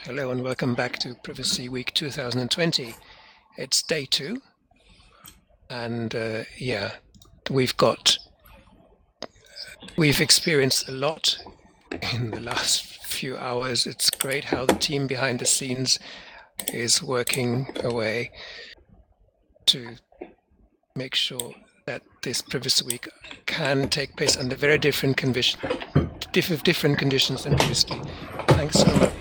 Hello and welcome back to Privacy Week 2020. It's day 2, and we've experienced a lot in the last few hours. It's great how the team behind the scenes is working away to make sure that this Privacy Week can take place under very different conditions than previously. Thanks so much.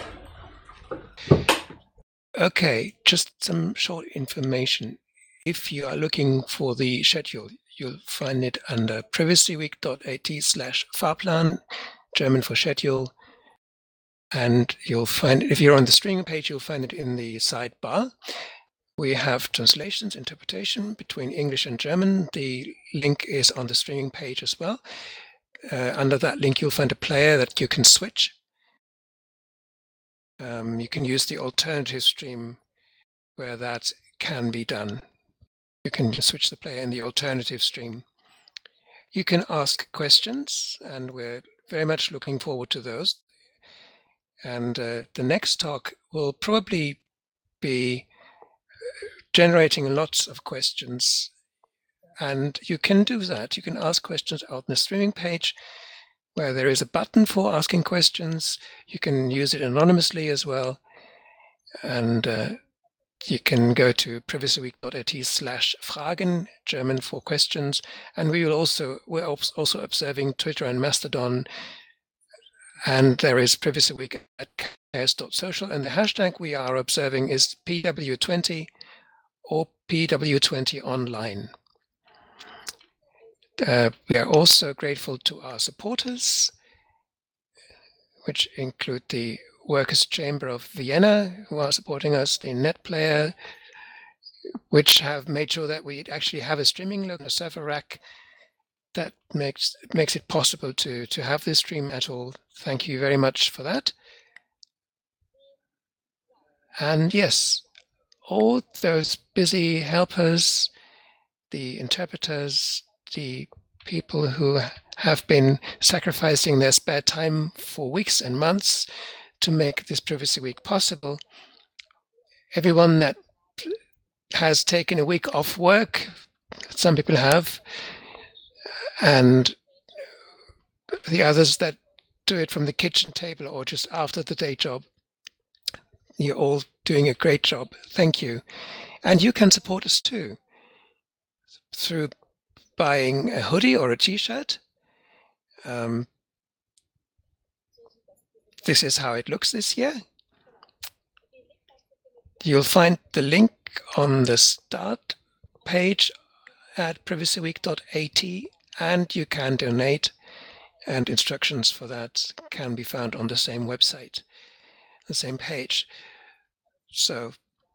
Okay, just some short information. If you are looking for the schedule, you'll find it under privacyweek.at/Fahrplan, German for schedule. And you'll find it, if you're on the streaming page, you'll find it in the sidebar. We have translations, interpretation between English and German. The link is on the streaming page as well. Under that link, you'll find a player that you can switch. You can use the alternative stream where that can be done. You can just switch the player in the alternative stream. You can ask questions, and we're very much looking forward to those. And the next talk will probably be generating lots of questions. And you can do that. You can ask questions out in the streaming page, where there is a button for asking questions. You can use it anonymously as well. And you can go to privacyweek.at/Fragen, German for questions. And we're also observing Twitter and Mastodon. And there is Privacy Week at chaos.social. And the hashtag we are observing is PW20 or PW20 online. We are also grateful to our supporters, which include the Workers' Chamber of Vienna, who are supporting us, the NetPlayer, which have made sure that we actually have a streaming load and a server rack that makes it possible to have this stream at all. Thank you very much for that. And yes, all those busy helpers, the interpreters, the people who have been sacrificing their spare time for weeks and months to make this Privacy Week possible. Everyone that has taken a week off work, some people have, and the others that do it from the kitchen table or just after the day job. You're all doing a great job. Thank you. And you can support us too through buying a hoodie or a t-shirt. This is how it looks this year. You'll find the link on the start page at privacyweek.at, and you can donate, and instructions for that can be found on the same website, the same page. So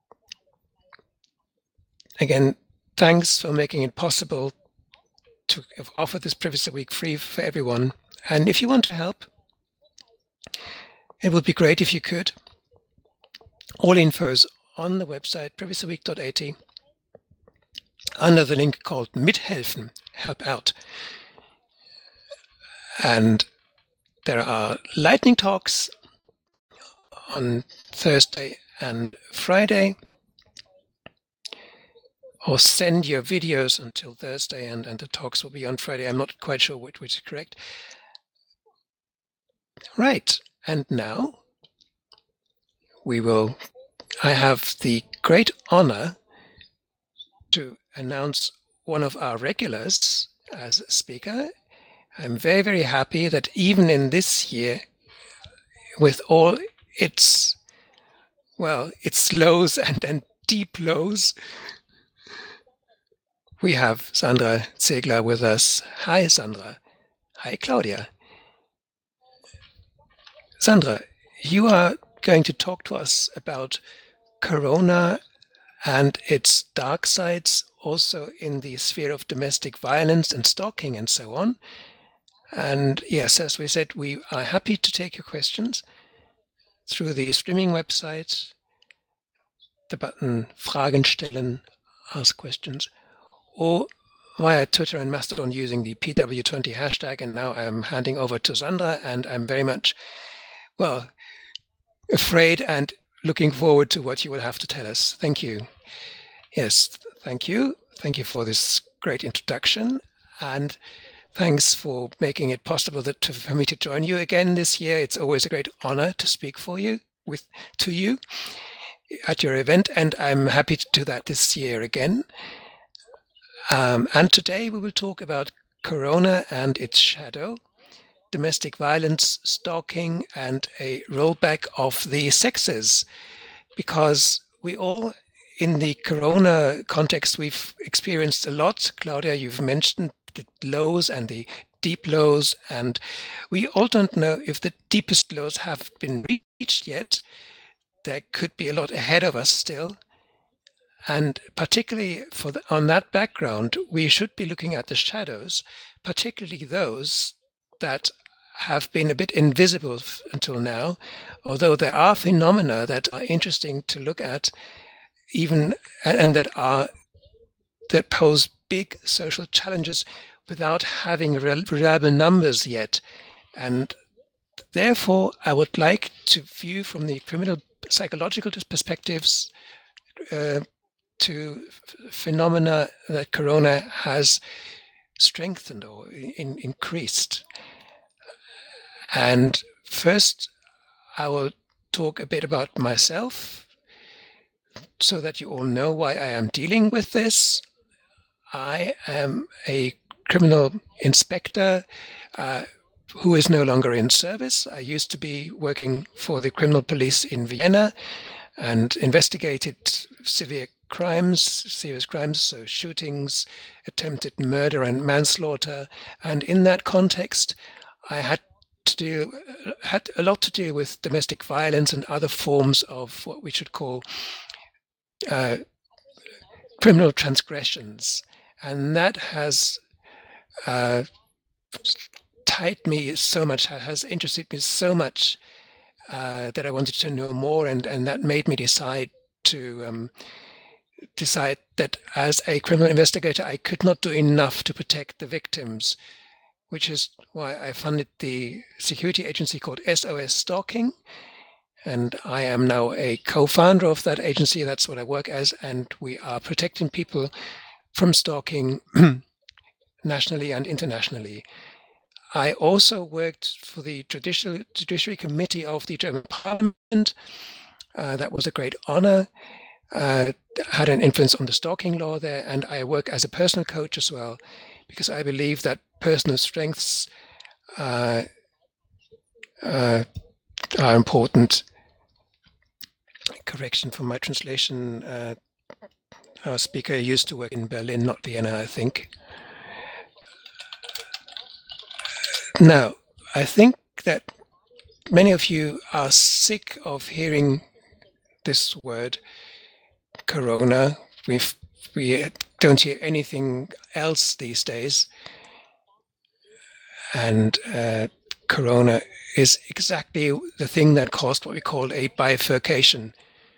again, thanks for making it possible to offer this Privacy Week free for everyone. And if you want to help, it would be great if you could. All info is on the website privacyweek.at under the link called Mithelfen, help out. And there are lightning talks on Thursday and Friday. Or send your videos until Thursday, and the talks will be on Friday. I'm not quite sure which is correct. Right, and now I have the great honor to announce one of our regulars as a speaker. I'm very, very happy that even in this year, with all its lows and deep lows, we have Sandra Zegler with us. Hi, Sandra. Hi, Claudia. Sandra, you are going to talk to us about Corona and its dark sides, also in the sphere of domestic violence and stalking and so on. And yes, as we said, we are happy to take your questions through the streaming website, the button Fragen stellen, ask questions, or via Twitter and Mastodon using the PW20 hashtag. And now I'm handing over to Sandra, and I'm very much, afraid and looking forward to what you will have to tell us. Thank you. Yes, thank you. Thank you for this great introduction. And thanks for making it possible for me to join you again this year. It's always a great honor to speak to you at your event, and I'm happy to do that this year again. And today we will talk about Corona and its shadow, domestic violence, stalking, and a rollback of the sexes, because we all, in the Corona context, we've experienced a lot. Claudia, you've mentioned the lows and the deep lows, and we all don't know if the deepest lows have been reached yet. There could be a lot ahead of us still. And particularly on that background, we should be looking at the shadows, particularly those that have been a bit invisible until now, although there are phenomena that are interesting to look at, even and that pose big social challenges without having reliable numbers yet. And therefore, I would like to view from the criminal psychological perspectives to phenomena that Corona has strengthened or increased. And first, I will talk a bit about myself so that you all know why I am dealing with this. I am a criminal inspector who is no longer in service. I used to be working for the criminal police in Vienna and investigated serious crimes, so shootings, attempted murder and manslaughter. And in that context, I had a lot to do with domestic violence and other forms of what we should call criminal transgressions. And that has tied me so much, has interested me so much that I wanted to know more, and that made me decide that as a criminal investigator, I could not do enough to protect the victims, which is why I funded the security agency called SOS Stalking. And I am now a co-founder of that agency. That's what I work as. And we are protecting people from stalking nationally and internationally. I also worked for the Judiciary Committee of the German Parliament. That was a great honor. Had an influence on the stalking law there, and I work as a personal coach as well, because I believe that personal strengths are important. Correction for my translation. Our speaker used to work in Berlin, not Vienna, I think. Now, I think that many of you are sick of hearing this word, Corona. We don't hear anything else these days. And Corona is exactly the thing that caused what we call a bifurcation.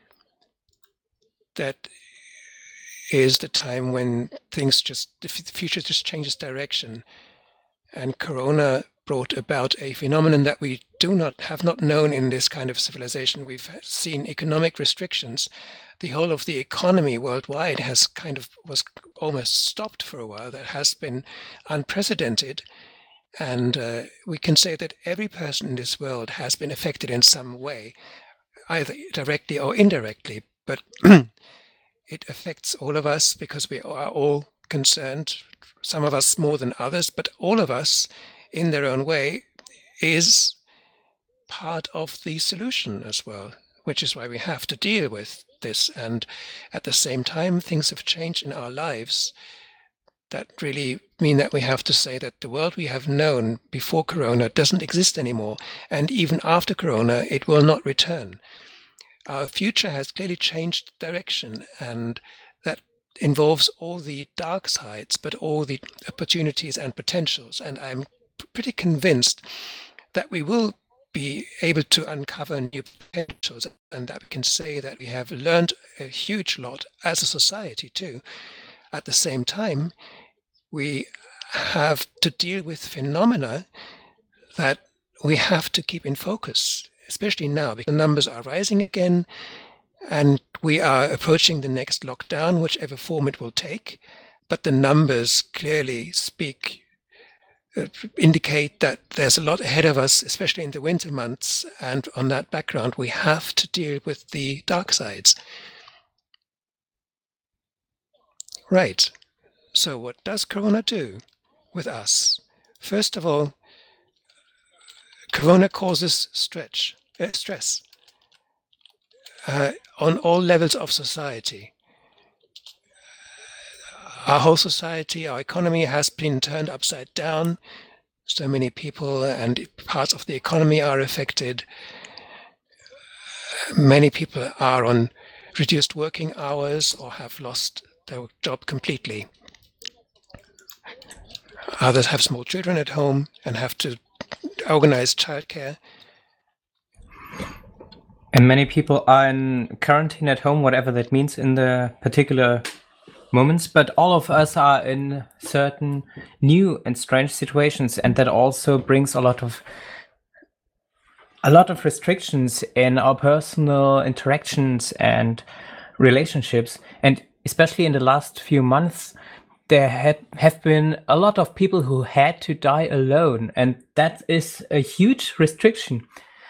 That is the time when the future just changes direction. And Corona brought about a phenomenon that we have not known in this kind of civilization. We've seen economic restrictions. The whole of the economy worldwide was almost stopped for a while. That has been unprecedented. And we can say that every person in this world has been affected in some way, either directly or indirectly. But it affects all of us because we are all concerned, some of us more than others, but all of us in their own way is part of the solution as well, which is why we have to deal with this. And at the same time, things have changed in our lives that really mean that we have to say that the world we have known before Corona doesn't exist anymore. And even after Corona, it will not return. Our future has clearly changed direction, and that involves all the dark sides, but all the opportunities and potentials. And I'm pretty convinced that we will be able to uncover new potentials, and that we can say that we have learned a huge lot as a society too. At the same time, we have to deal with phenomena that we have to keep in focus. especially now, because the numbers are rising again, and we are approaching the next lockdown, whichever form it will take. But the numbers clearly indicate that there's a lot ahead of us, especially in the winter months. And on that background, we have to deal with the dark sides. Right. So what does Corona do with us? First of all, Corona causes stress on all levels of society. Our whole society, our economy has been turned upside down. So many people and parts of the economy are affected. Many people are on reduced working hours or have lost their job completely. Others have small children at home and have to organize childcare. And many people are in quarantine at home, whatever that means in the particular moments, but all of us are in certain new and strange situations, and that also brings a lot of restrictions in our personal interactions and relationships. And especially in the last few months, there have been a lot of people who had to die alone, and that is a huge restriction.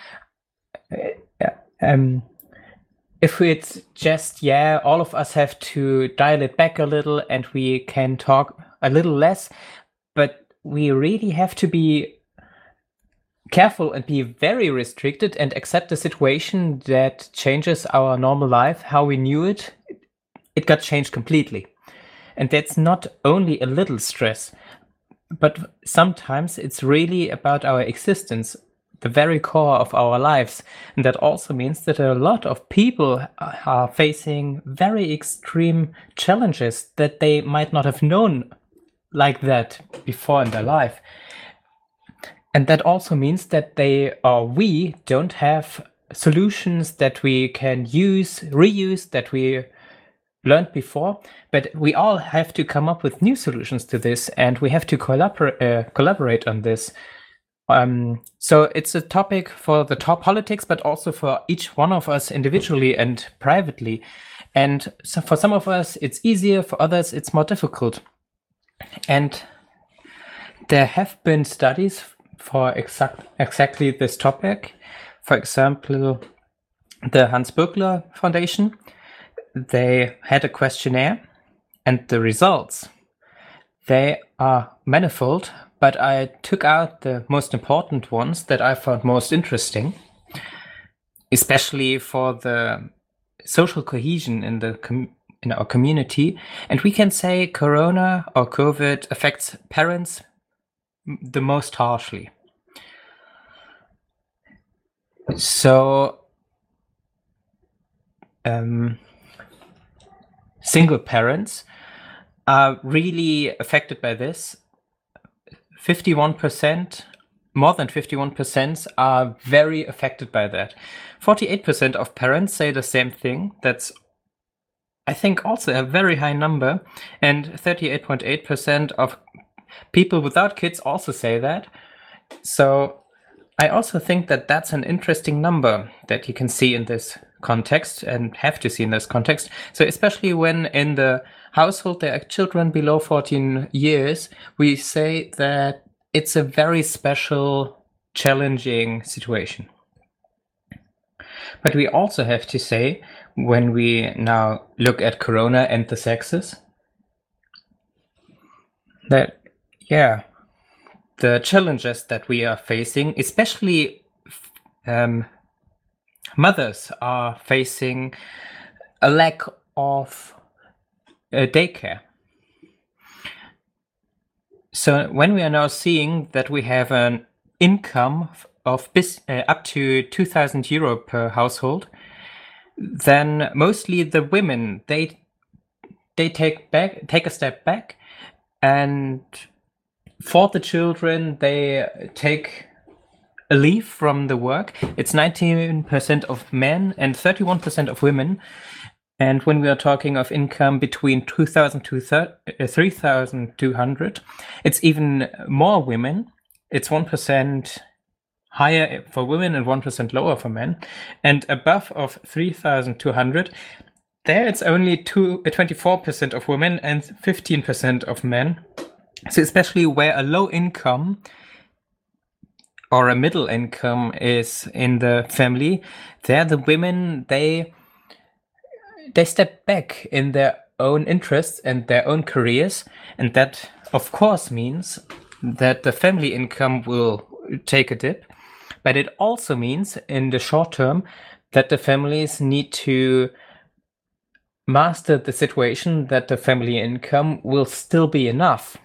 If it's just, all of us have to dial it back a little and we can talk a little less, but we really have to be careful and be very restricted and accept the situation that changes our normal life, how we knew it. It got changed completely. And that's not only a little stress, but sometimes it's really about our existence, the very core of our lives. And that also means that a lot of people are facing very extreme challenges that they might not have known like that before in their life. And that also means that we don't have solutions that we can reuse, that we learned before, but we all have to come up with new solutions to this, and we have to collaborate on this. So it's a topic for the top politics, but also for each one of us individually and privately. And so for some of us, it's easier. For others, it's more difficult. And there have been studies for exactly this topic. For example, the Hans Böckler Foundation, they had a questionnaire, and the results, they are manifold, but I took out the most important ones that I found most interesting, especially for the social cohesion in our community. And we can say Corona or COVID affects parents the most harshly. So single parents are really affected by this. 51%, more than 51% are very affected by that. 48% of parents say the same thing. That's, I think, also a very high number. And 38.8% of people without kids also say that. So I also think that that's an interesting number that you can see in this context and have to see in this context. So especially when in the household there are children below 14 years, we say that it's a very special, challenging situation. But we also have to say, when we now look at Corona and the sexes, that, the challenges that we are facing, especially mothers are facing a lack of daycare. So when we are now seeing that we have an income of up to 2,000 euro per household, then mostly the women, they take a step back, and for the children, they take a leave from the work. It's 19% of men and 31% of women. And when we are talking of income between 2,000 to 3,200, it's even more women. It's 1% higher for women and 1% lower for men. And above of 3,200, there it's only 24% of women and 15% of men. So especially where a low income or a middle income is in the family, there the women, they step back in their own interests and their own careers. And that, of course, means that the family income will take a dip. But it also means in the short term that the families need to master the situation that the family income will still be enough.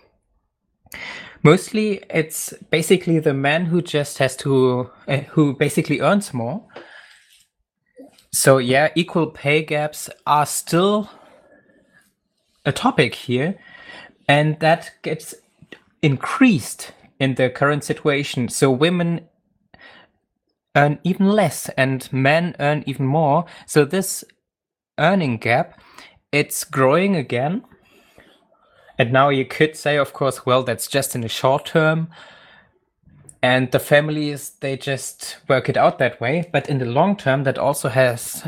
Mostly it's basically the man who just has to, who basically earns more. So yeah, equal pay gaps are still a topic here, and that gets increased in the current situation. So women earn even less and men earn even more. So this earning gap, it's growing again. And now you could say, of course, well, that's just in the short term. And the families, they just work it out that way. But in the long term, that also has,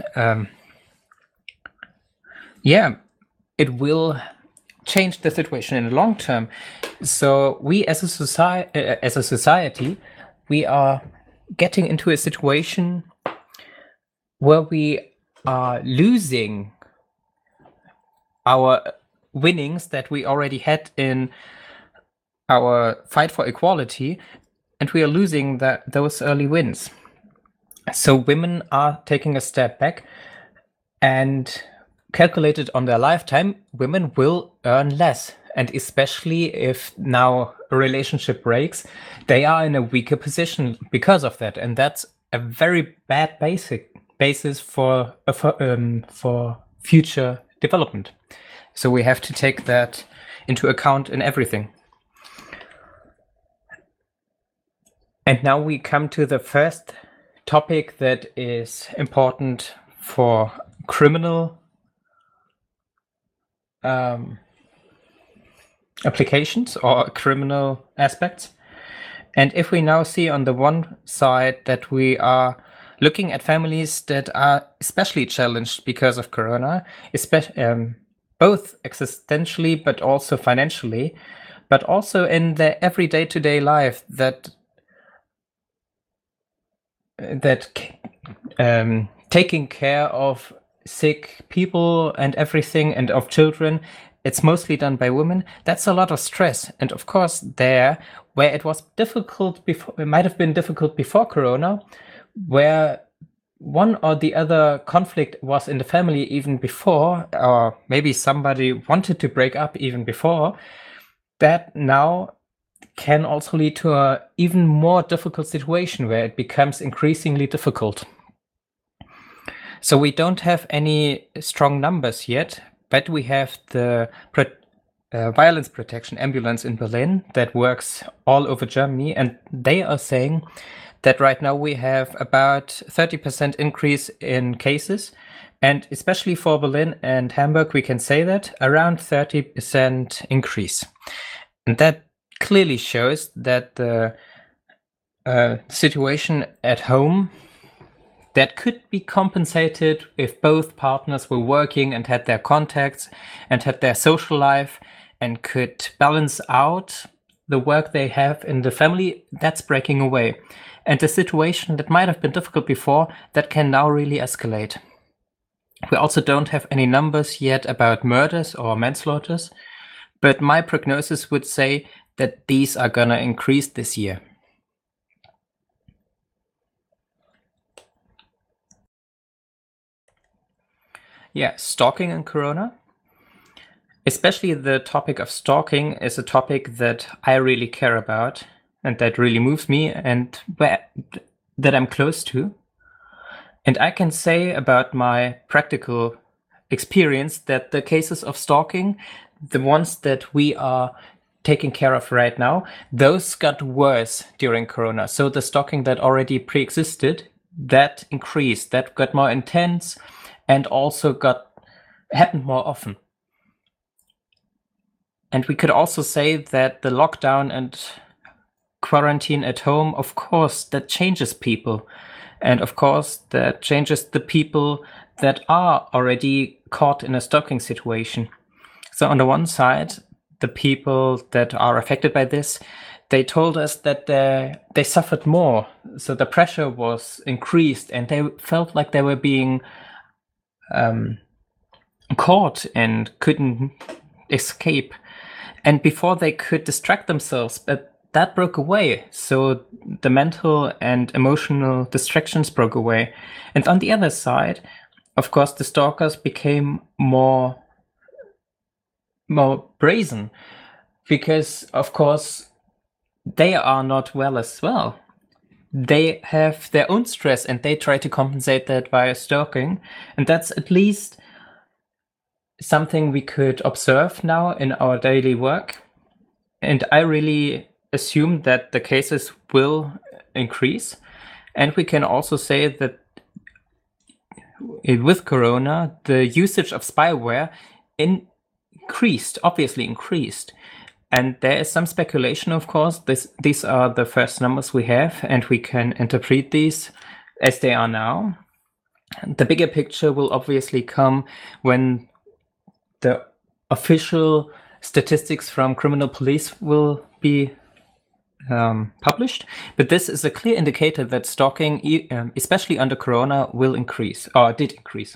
it will change the situation in the long term. So we as a society, we are getting into a situation where we are losing our winnings that we already had in our fight for equality, and we are losing those early wins. So women are taking a step back, and calculated on their lifetime, women will earn less. And especially if now a relationship breaks, they are in a weaker position because of that. And that's a very bad basis for future development. So we have to take that into account in everything. And now we come to the first topic that is important for criminal applications or criminal aspects. And if we now see on the one side that we are looking at families that are especially challenged because of Corona, both existentially but also financially, but also in their everyday to-day life, that taking care of sick people and everything and of children, it's mostly done by women. That's a lot of stress. And of course, where it was difficult before, it might have been difficult before Corona, where one or the other conflict was in the family even before, or maybe somebody wanted to break up even before, that now can also lead to an even more difficult situation where it becomes increasingly difficult. So we don't have any strong numbers yet, but we have the violence protection ambulance in Berlin that works all over Germany, and they are saying that right now we have about 30% increase in cases, and especially for Berlin and Hamburg, we can say that around 30% increase. And that clearly shows that the situation at home that could be compensated if both partners were working and had their contacts and had their social life and could balance out the work they have in the family, that's breaking away. And the situation that might have been difficult before, that can now really escalate. We also don't have any numbers yet about murders or manslaughters, but my prognosis would say that these are gonna increase this year. Yeah, stalking and Corona. Especially the topic of stalking is a topic that I really care about and that really moves me and that I'm close to. And I can say about my practical experience that the cases of stalking, the ones that we are taking care of right now, those got worse during Corona. So the stalking that already pre-existed, that increased, that got more intense and also happened more often. And we could also say that the lockdown and quarantine at home, of course, that changes people. And of course, that changes the people that are already caught in a stalking situation. So on the one side, the people that are affected by this, they told us that they suffered more. So the pressure was increased and they felt like they were being caught and couldn't escape. And before they could distract themselves, but that broke away. So the mental and emotional distractions broke away. And on the other side, of course, the stalkers became more brazen because, of course, they are not well as well. They have their own stress and they try to compensate that via stalking. And that's at least something we could observe now in our daily work. And I really assume that the cases will increase. And we can also say that with Corona, the usage of spyware obviously increased. And there is some speculation, of course. These are the first numbers we have, and we can interpret these as they are now. The bigger picture will obviously come when the official statistics from criminal police will be published. But this is a clear indicator that stalking, especially under Corona, will increase, or did increase.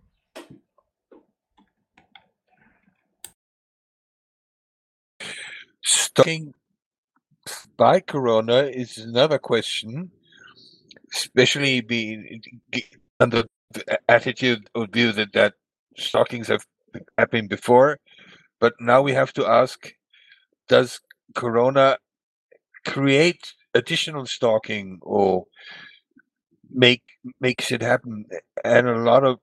Stalking by Corona is another question, especially being under the attitude or view that stalkings have happened before. But now we have to ask, does Corona create additional stalking or makes it happen? And a lot of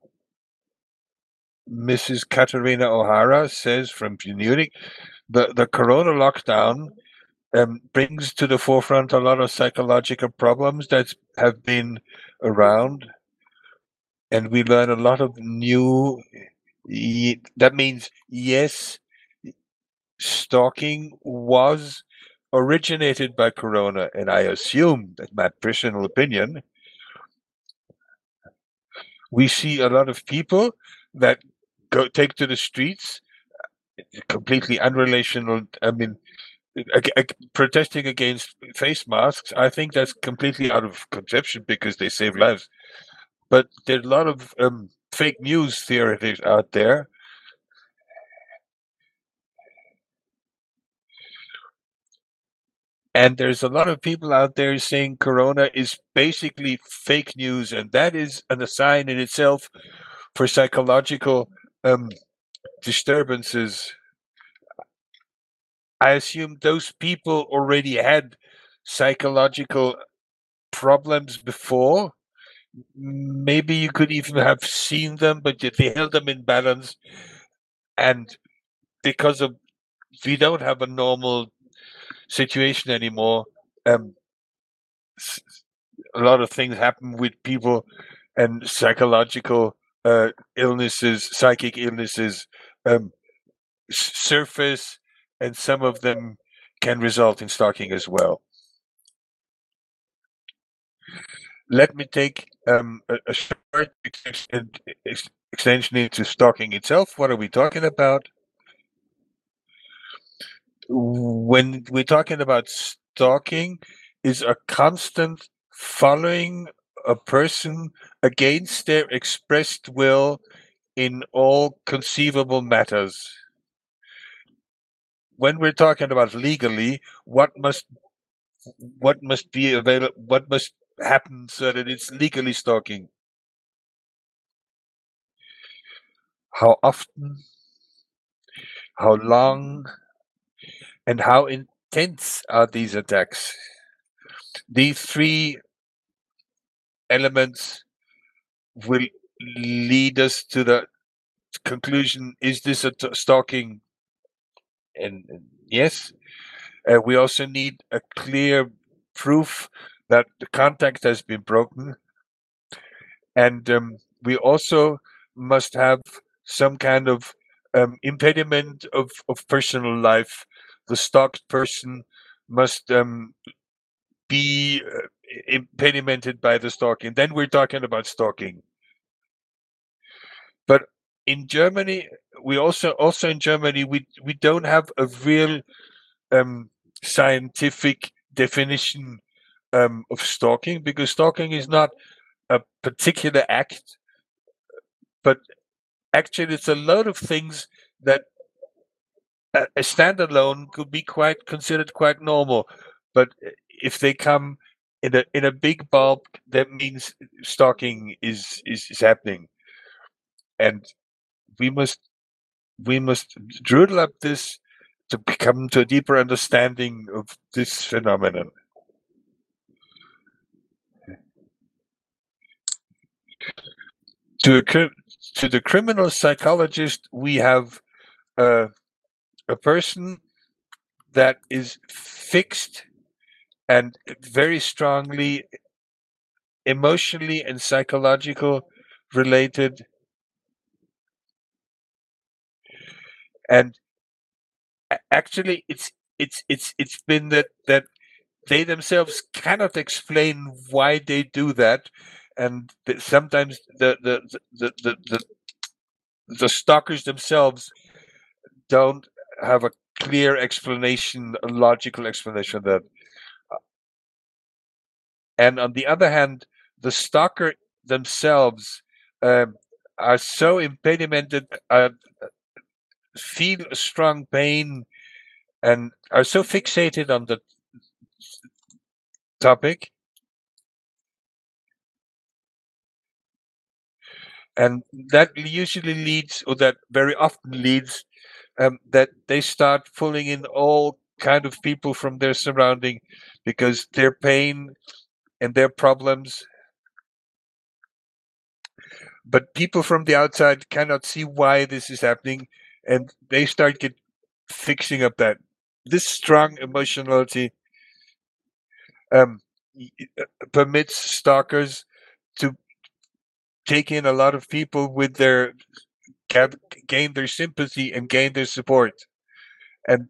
Mrs. Katerina O'Hara says from Munich, the Corona lockdown brings to the forefront a lot of psychological problems that have been around, and we learn a lot of new. That means, yes, stalking was originated by Corona, and I assume that my personal opinion, we see a lot of people that take to the streets, completely unrelational. I mean, protesting against face masks, I think that's completely out of conception because they save lives. But there's a lot of fake news theories out there. And there's a lot of people out there saying Corona is basically fake news, and that is a sign in itself for psychological disturbances. I assume those people already had psychological problems before. Maybe you could even have seen them, but they held them in balance. And because of we don't have a normal situation anymore, a lot of things happen with people, and psychological illnesses, psychic illnesses surface, and some of them can result in stalking as well. Let me take a short extension into stalking itself. What are we talking about? When we're talking about stalking, is a constant following a person against their expressed will in all conceivable matters. When we're talking about legally, what must be available, what must happen so that it's legally stalking? How often, how long, and how intense are these attacks? These three elements will lead us to the conclusion: is this a stalking? And yes, we also need a clear proof that the contact has been broken, and we also must have some kind of impediment of personal life. The stalked person must be implemented by the stalking. Then we're talking about stalking. But in Germany, we also in Germany we don't have a real scientific definition of stalking, because stalking is not a particular act, but actually it's a lot of things that a standalone could be considered quite normal, but if they come in a big bulk, that means stalking is happening, and we must drill up this to come to a deeper understanding of this phenomenon. To the criminal psychologist, we have a person that is fixed and very strongly emotionally and psychological related, and actually it's been that they themselves cannot explain why they do that, and sometimes the stalkers themselves don't have a clear explanation, a logical explanation of that. And on the other hand, the stalker themselves are so impedimented, feel strong pain, and are so fixated on the topic, and that usually leads, or that very often leads, that they start pulling in all kind of people from their surrounding, because their pain and their problems, but people from the outside cannot see why this is happening, and they start fixing up that this strong emotionality permits stalkers to take in a lot of people with their gain their sympathy and gain their support, and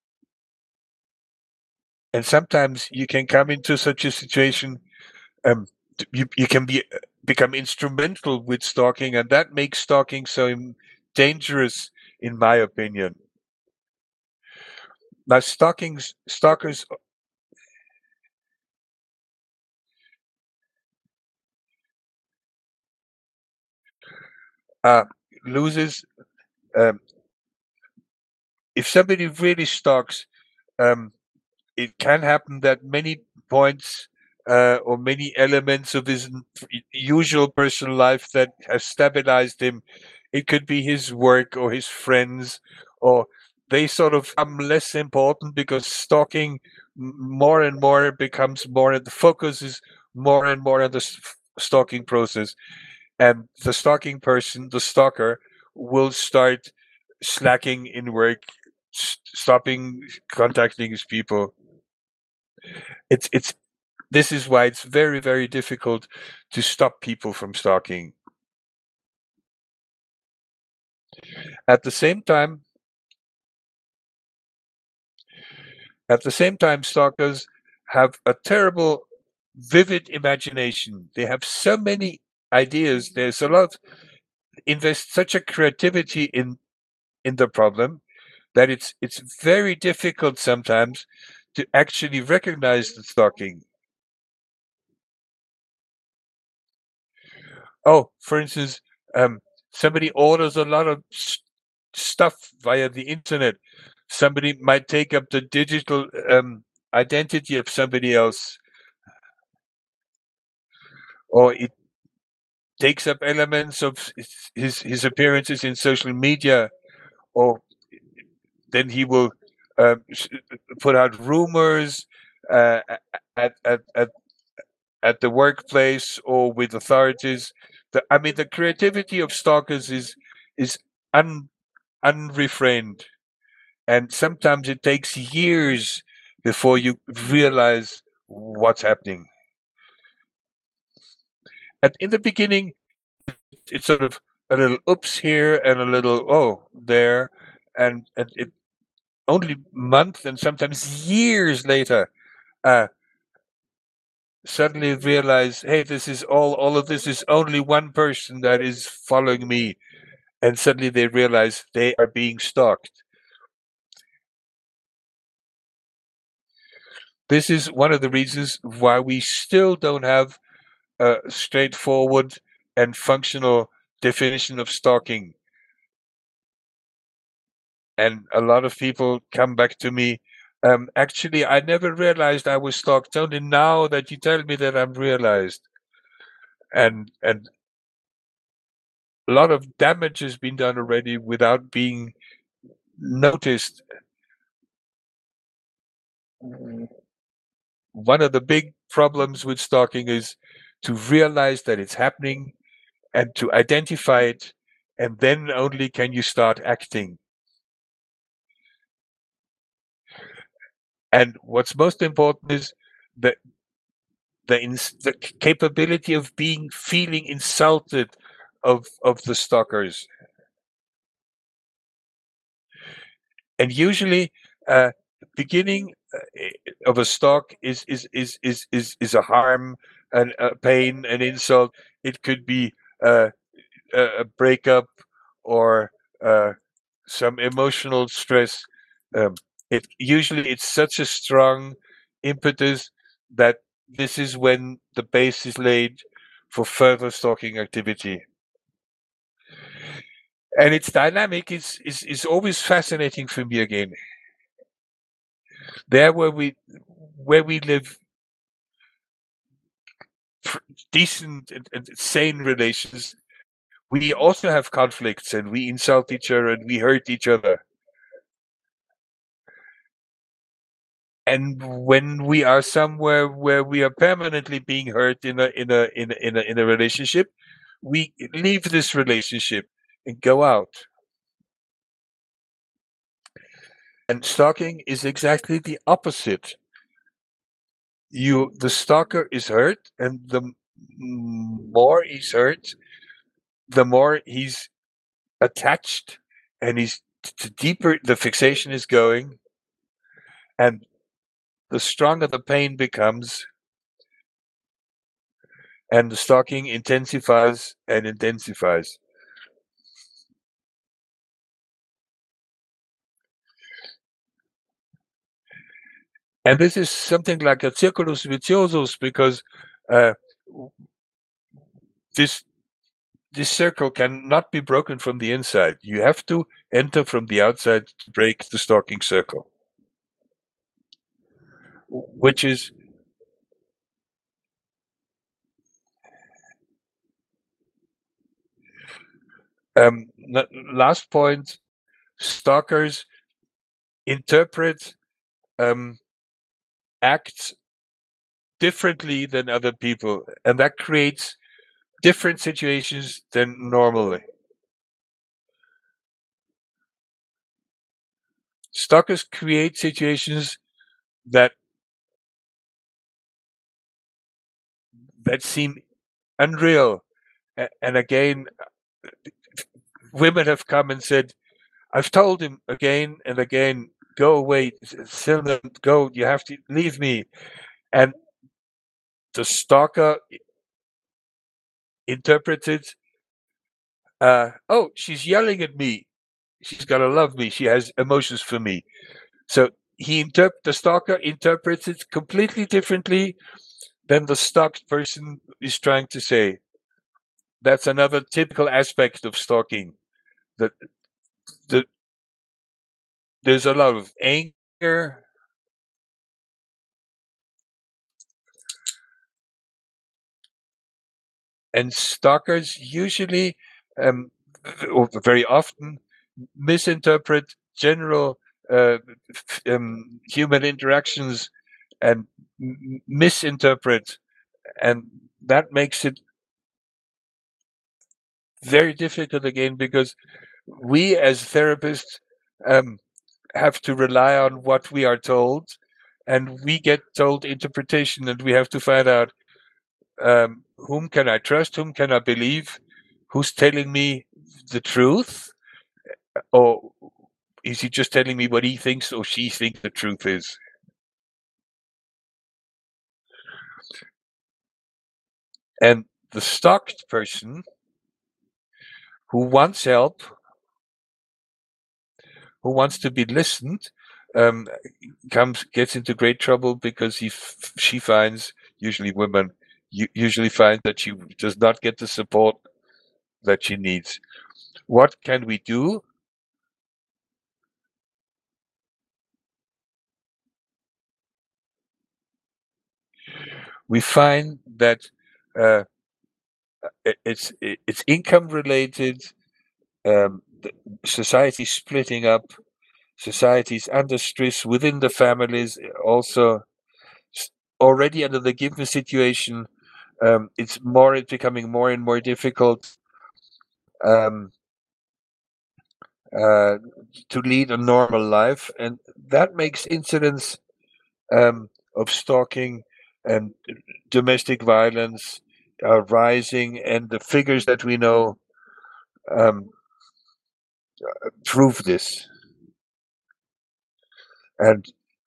sometimes you can come into such a situation, you can become instrumental with stalking, and that makes stalking so dangerous, in my opinion. Now, stalkers loses. If somebody really stalks, it can happen that many points or many elements of his usual personal life that have stabilized him, it could be his work or his friends, or they sort of become less important because stalking more and more becomes more, and the focus is more and more on the stalking process, and the stalking person, the stalker, will start slacking in work, stopping contacting his people. This is why it's very, very difficult to stop people from stalking. At the same time, stalkers have a terrible, vivid imagination. They have so many ideas. There's a lot, invest such a creativity in the problem, that it's very difficult sometimes to actually recognize the stalking. Oh, for instance, somebody orders a lot of stuff via the internet. Somebody might take up the digital identity of somebody else, or it takes up elements of his appearances in social media, or then he will put out rumors at the workplace or with authorities. The creativity of stalkers is unrefrained, and sometimes it takes years before you realize what's happening. And in the beginning, it's sort of a little oops here and a little oh there, and it only months and sometimes years later, suddenly realize, hey, this is all of this is only one person that is following me, and suddenly they realize they are being stalked. This is one of the reasons why we still don't have a straightforward and functional definition of stalking. And a lot of people come back to me, actually, I never realized I was stalked. Only now that you tell me that I'm realized. And a lot of damage has been done already without being noticed. One of the big problems with stalking is to realize that it's happening and to identify it, and then only can you start acting. And what's most important is that the capability of feeling insulted of the stalkers. And usually, beginning of a stalk is a harm, and a pain, an insult. It could be a breakup or some emotional stress. It's such a strong impetus that this is when the base is laid for further stalking activity. And its dynamic is always fascinating for me again. There where we live decent and sane relations, we also have conflicts, and we insult each other and we hurt each other. And when we are somewhere where we are permanently being hurt in a relationship, we leave this relationship and go out. And stalking is exactly the opposite. The stalker is hurt, and the more he's hurt, the more he's attached, and he's deeper the fixation is going, and the stronger the pain becomes, and the stalking intensifies and intensifies. And this is something like a circulus viciosus, because this circle cannot be broken from the inside. You have to enter from the outside to break the stalking circle, which is last point. Stalkers interpret acts differently than other people, and that creates different situations than normally. Stalkers create situations that seem unreal. And again, women have come and said, I've told him again and again, go away, Silman, go, you have to leave me. And the stalker interpreted, oh, she's yelling at me. She's got to love me. She has emotions for me. So the stalker interprets it completely differently than the stalked person is trying to say. That's another typical aspect of stalking. That there's a lot of anger, and stalkers usually, or very often, misinterpret general human interactions and misinterpret, and that makes it very difficult again, because we as therapists have to rely on what we are told, and we get told interpretation, and we have to find out whom can I trust, whom can I believe, who's telling me the truth, or is he just telling me what he thinks or she thinks the truth is? And the stalked person who wants help, who wants to be listened, gets into great trouble because she finds, usually women, usually find that she does not get the support that she needs. What can we do? We find that it's income related, society splitting up, societies under stress within the families, also already under the given situation. It's becoming more and more difficult to lead a normal life, and that makes incidents of stalking and domestic violence rising, and the figures that we know prove this. And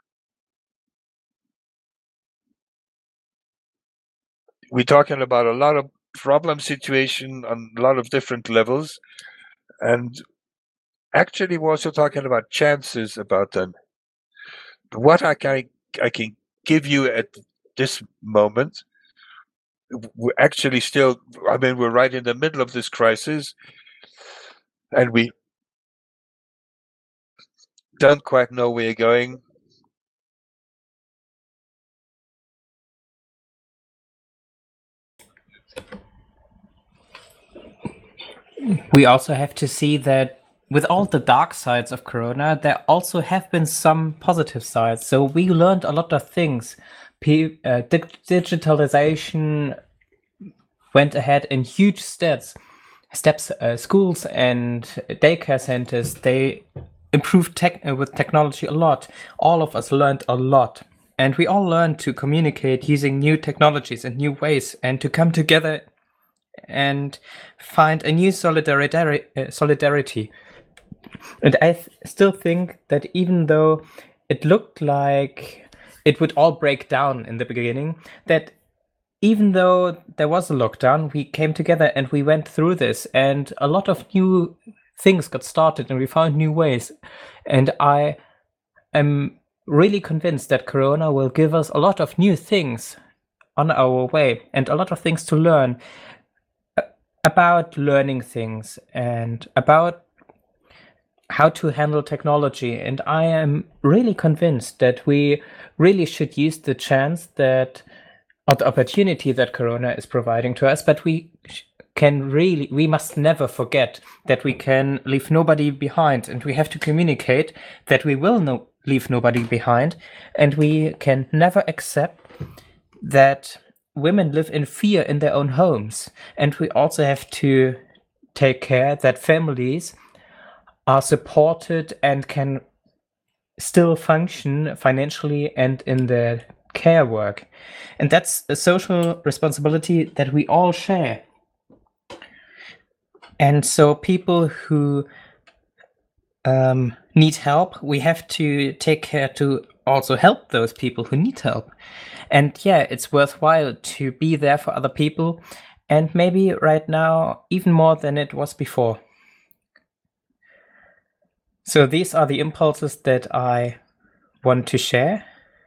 we're talking about a lot of problem situation on a lot of different levels, and actually we're also talking about chances about them. What I can give you at this moment, we're actually still, I mean, we're right in the middle of this crisis, and we don't quite know where you're going. We also have to see that with all the dark sides of Corona, there also have been some positive sides. So we learned a lot of things. Digitalization went ahead in huge steps. Schools and daycare centers, they improved with technology a lot. All of us learned a lot. And we all learned to communicate using new technologies and new ways, and to come together and find a new solidarity. And I still think that even though it looked like it would all break down in the beginning, that even though there was a lockdown, we came together and we went through this, and a lot of new things got started and we found new ways. And I am really convinced that Corona will give us a lot of new things on our way, and a lot of things to learn about learning things and about how to handle technology. And I am really convinced that we really should use the chance that, or the opportunity that Corona is providing to us, but we must never forget that we can leave nobody behind, and we have to communicate that we will leave nobody behind, and we can never accept that women live in fear in their own homes. And we also have to take care that families are supported and can still function financially and in their care work. And that's a social responsibility that we all share. And so people who need help, we have to take care to also help those people who need help. And yeah, it's worthwhile to be there for other people, and maybe right now even more than it was before. So these are the impulses that I want to share.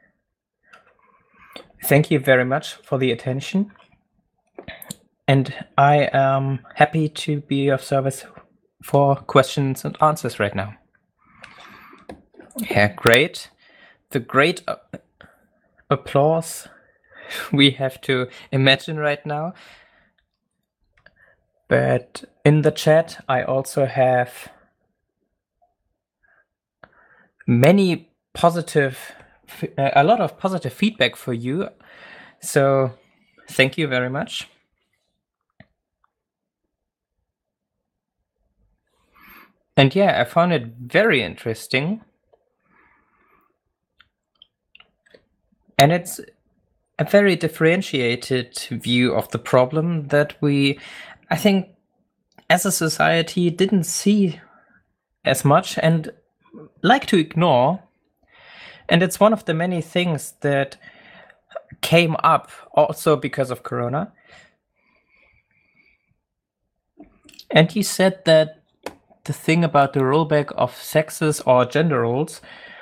Thank you very much for the attention, and I am happy to be of service for questions and answers right now. Yeah, great. The great applause we have to imagine right now. But in the chat, I also have a lot of positive feedback for you. So thank you very much. And yeah, I found it very interesting. And it's a very differentiated view of the problem that we, I think, as a society didn't see as much and like to ignore. And it's one of the many things that came up also because of Corona. And you said that the thing about the rollback of sexes or gender roles,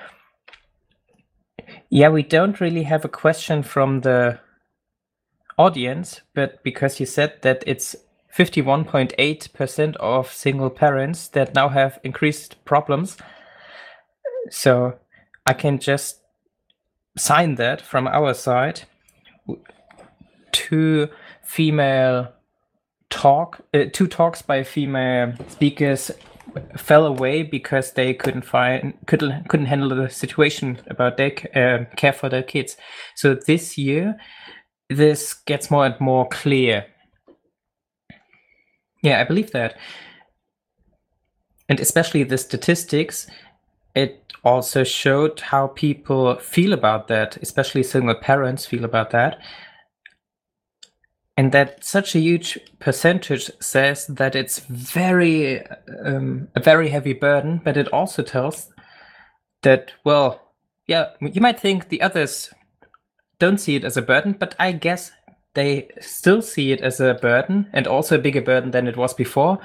yeah, we don't really have a question from the audience, but because you said that it's 51.8% of single parents that now have increased problems, so I can just sign that from our side. Two talks by female speakers fell away because they couldn't handle the situation about their care for their kids. So this year, this gets more and more clear. Yeah, I believe that. And especially the statistics, it also showed how people feel about that, especially single parents feel about that. And that such a huge percentage says that it's a very heavy burden, but it also tells that, well, yeah, you might think the others don't see it as a burden, but I guess they still see it as a burden, and also a bigger burden than it was before.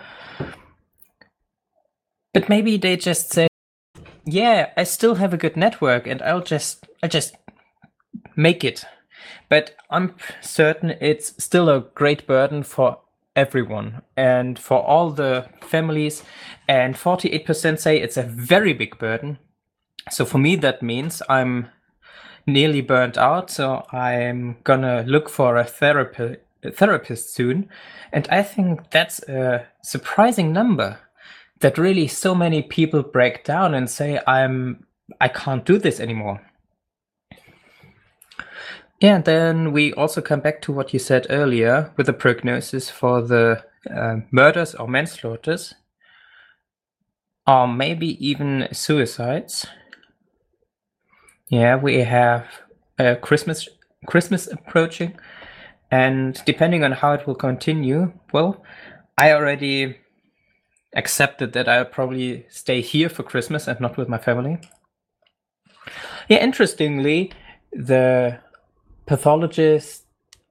But maybe they just say, yeah, I still have a good network and I'll just make it. But I'm certain it's still a great burden for everyone and for all the families. And 48% say it's a very big burden. So for me, that means I'm nearly burnt out. So I'm gonna look for a therapist soon. And I think that's a surprising number, that really so many people break down and say, I can't do this anymore. Yeah, and then we also come back to what you said earlier with the prognosis for the murders or manslaughters, or maybe even suicides. Yeah, we have Christmas approaching, and depending on how it will continue, well, I already accepted that I'll probably stay here for Christmas and not with my family. Yeah, interestingly, the pathologist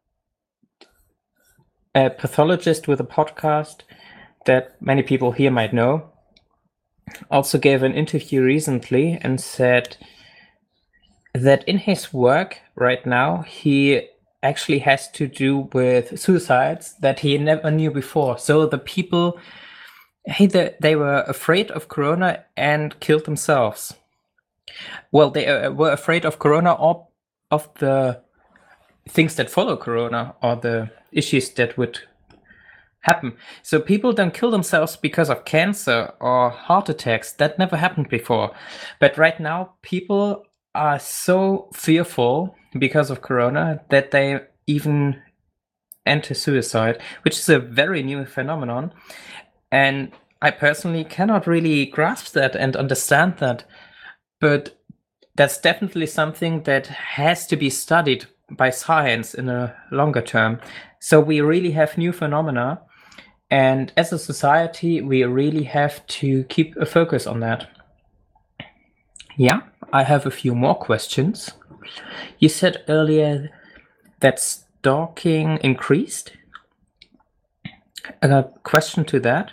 with a podcast that many people here might know also gave an interview recently and said that in his work right now, he actually has to do with suicides that he never knew before. So the people, they were afraid of Corona and killed themselves. Well, they were afraid of Corona or of the things that follow Corona or the issues that would happen. So people don't kill themselves because of cancer or heart attacks. That never happened before. But right now, people are so fearful because of Corona that they even enter suicide, which is a very new phenomenon. And I personally cannot really grasp that and understand that. But that's definitely something that has to be studied by science in a longer term. So we really have new phenomena. And as a society, we really have to keep a focus on that. Yeah, I have a few more questions. You said earlier that stalking increased. A question to that.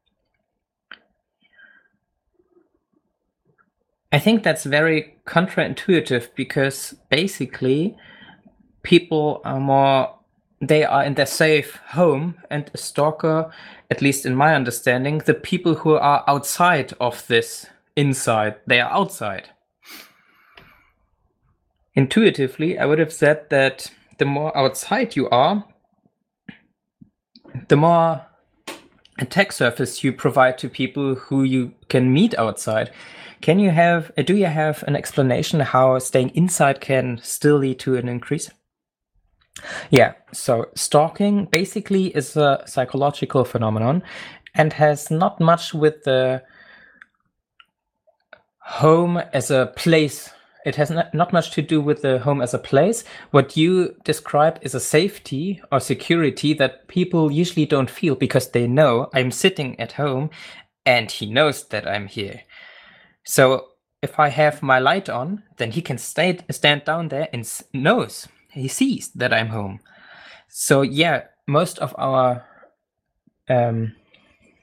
I think that's very counterintuitive because basically people they are in their safe home, and a stalker, at least in my understanding, the people who are outside of this inside, they are outside. Intuitively, I would have said that the more outside you are, the more attack surface you provide to people who you can meet outside. Do you have an explanation how staying inside can still lead to an increase? Yeah, so stalking basically is a psychological phenomenon and has not much with the home as a place. It has not much to do with the home as a place. What you describe is a safety or security that people usually don't feel because they know I'm sitting at home and he knows that I'm here. So if I have my light on, then he can stand down there and knows, he sees that I'm home. So yeah, most of our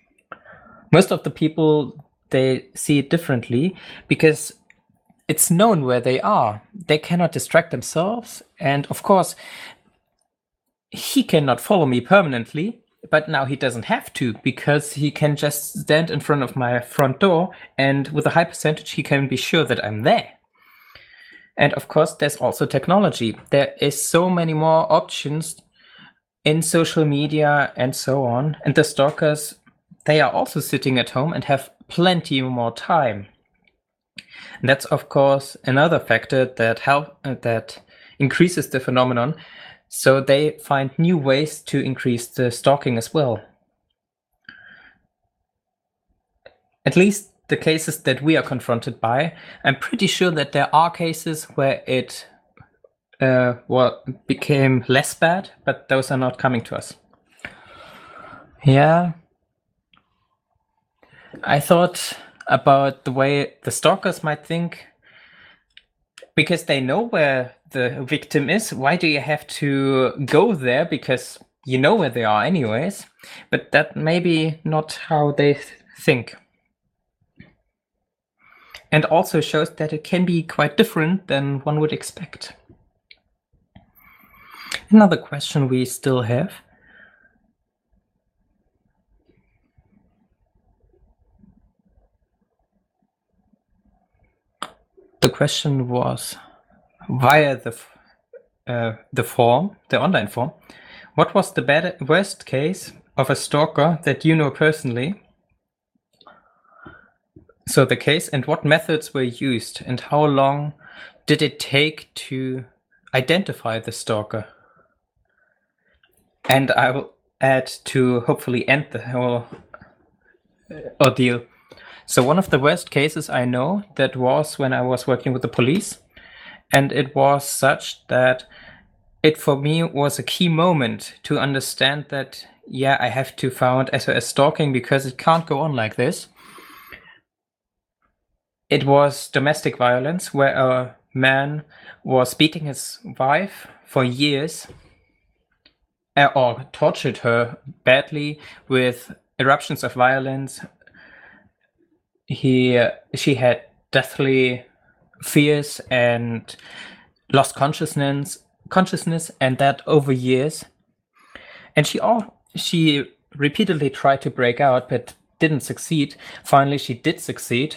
most of the people, they see it differently because it's known where they are. They cannot distract themselves. And of course, he cannot follow me permanently, but now he doesn't have to because he can just stand in front of my front door, and with a high percentage, he can be sure that I'm there. And of course, there's also technology. There is so many more options in social media and so on. And the stalkers, they are also sitting at home and have plenty more time. And that's, of course, another factor that increases the phenomenon. So they find new ways to increase the stalking as well. At least the cases that we are confronted by, I'm pretty sure that there are cases where it became less bad, but those are not coming to us. Yeah. I thought about the way the stalkers might think, because they know where the victim is. Why do you have to go there? Because you know where they are anyways. But that may be not how they think. And also shows that it can be quite different than one would expect. Another question we still have. The question was via the form, the online form. What was the worst case of a stalker that you know personally? So the case, and what methods were used, and how long did it take to identify the stalker? And I will add to hopefully end the whole ordeal. So one of the worst cases I know, that was when I was working with the police, and it was such that it for me was a key moment to understand that, yeah, I have to found SOS stalking because it can't go on like this. It was domestic violence where a man was beating his wife for years or tortured her badly with eruptions of violence. She had deathly fears and lost consciousness, and that over years. And she repeatedly tried to break out, but didn't succeed. Finally, she did succeed.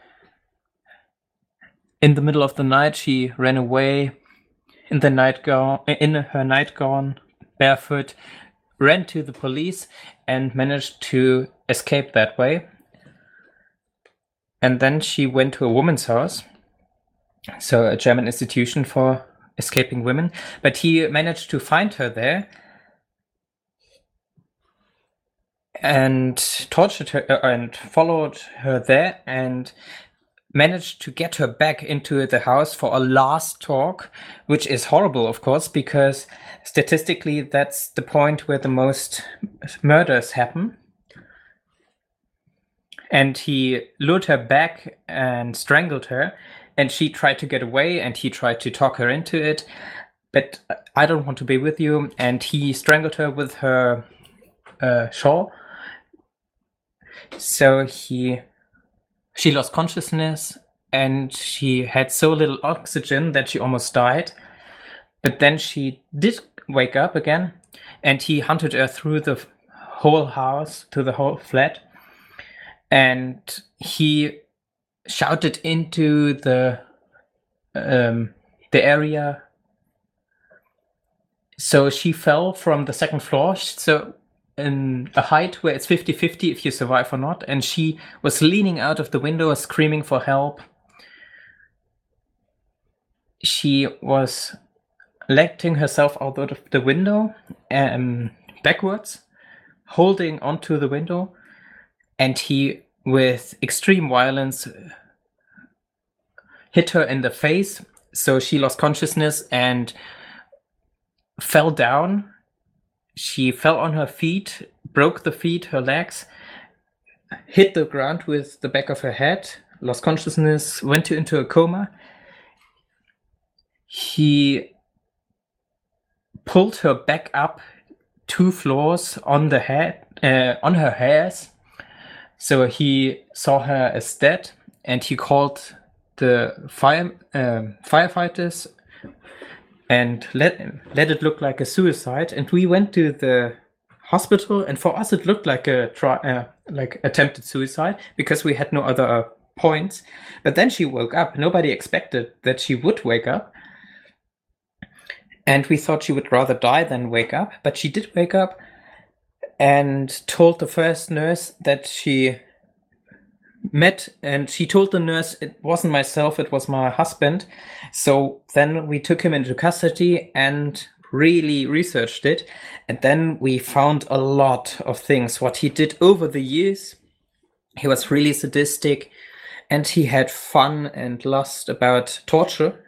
In the middle of the night, she ran away in her nightgown, barefoot, ran to the police, and managed to escape that way. And then she went to a woman's house, so a German institution for escaping women. But he managed to find her there and tortured her and followed her there and managed to get her back into the house for a last talk, which is horrible, of course, because statistically that's the point where the most murders happen. And he lured her back and strangled her, and she tried to get away, and he tried to talk her into it. But I don't want to be with you. And he strangled her with her shawl. So she lost consciousness, and she had so little oxygen that she almost died. But then she did wake up again, and he hunted her through the whole house, to the whole flat. And he shouted into the area. So she fell from the second floor. So in a height where it's 50-50 if you survive or not. And she was leaning out of the window, screaming for help. She was letting herself out of the window backwards, holding onto the window. And he, with extreme violence, hit her in the face. So she lost consciousness and fell down. She fell on her feet, broke the feet, her legs, hit the ground with the back of her head, lost consciousness, went into a coma. He pulled her back up 2 floors on the head, on her hairs. So he saw her as dead, and he called the firefighters and let it look like a suicide. And we went to the hospital, and for us it looked like a like attempted suicide because we had no other points. But then she woke up. Nobody expected that she would wake up, and we thought she would rather die than wake up. But she did wake up and told the first nurse that she met, and she told the nurse it wasn't myself, it was my husband. So then we took him into custody and really researched it, and then we found a lot of things what he did over the years. He was really sadistic, and he had fun and lust about torture.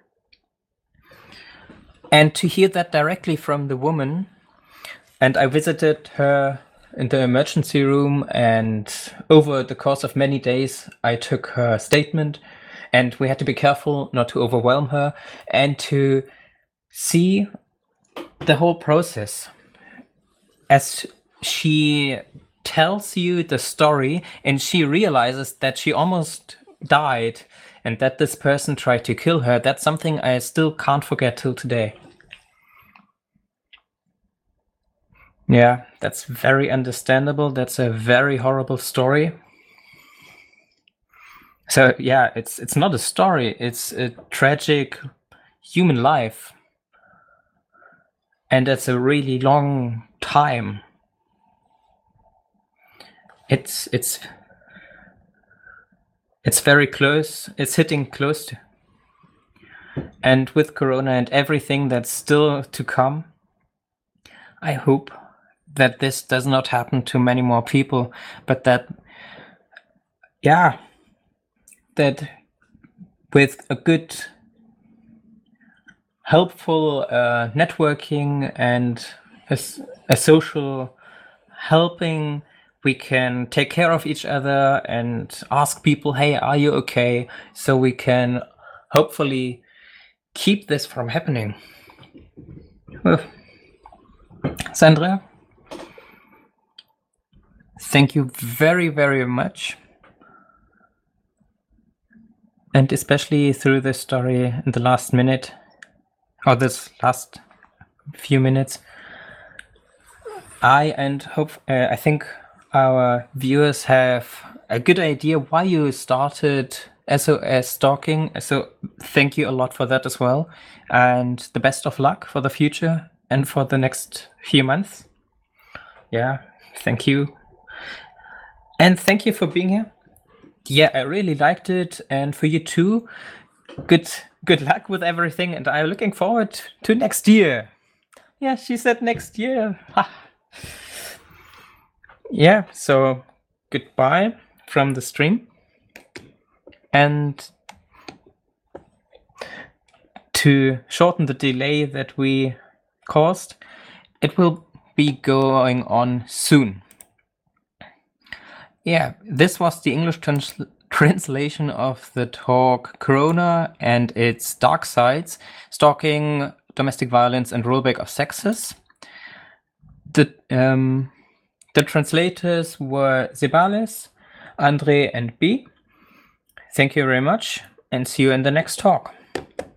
And to hear that directly from the woman, and I visited her in the emergency room, and over the course of many days I took her statement, and we had to be careful not to overwhelm her, and to see the whole process as she tells you the story, and she realizes that she almost died and that this person tried to kill her. That's something I still can't forget till today. Yeah, that's very understandable. That's a very horrible story. So yeah, it's not a story, it's a tragic human life. And it's a really long time. It's very close. It's hitting close to. And with Corona and everything that's still to come, I hope that this does not happen to many more people, but that, yeah, that with a good, helpful networking and a social helping, we can take care of each other and ask people, hey, are you okay? So we can hopefully keep this from happening. Sandra, thank you very, very much. And especially through this story in the last minute, or this last few minutes, I think our viewers have a good idea why you started SOS Stalking. So thank you a lot for that as well. And the best of luck for the future and for the next few months. Yeah, thank you. And thank you for being here. Yeah, I really liked it. And for you too, good luck with everything. And I'm looking forward to next year. Yeah, she said next year. Yeah, so goodbye from the stream. And to shorten the delay that we caused, it will be going on soon. Yeah, this was the English translation of the talk Corona and its dark sides, stalking, domestic violence, and rollback of sexes. The translators were Zebales, Andre, and B. Thank you very much, and see you in the next talk.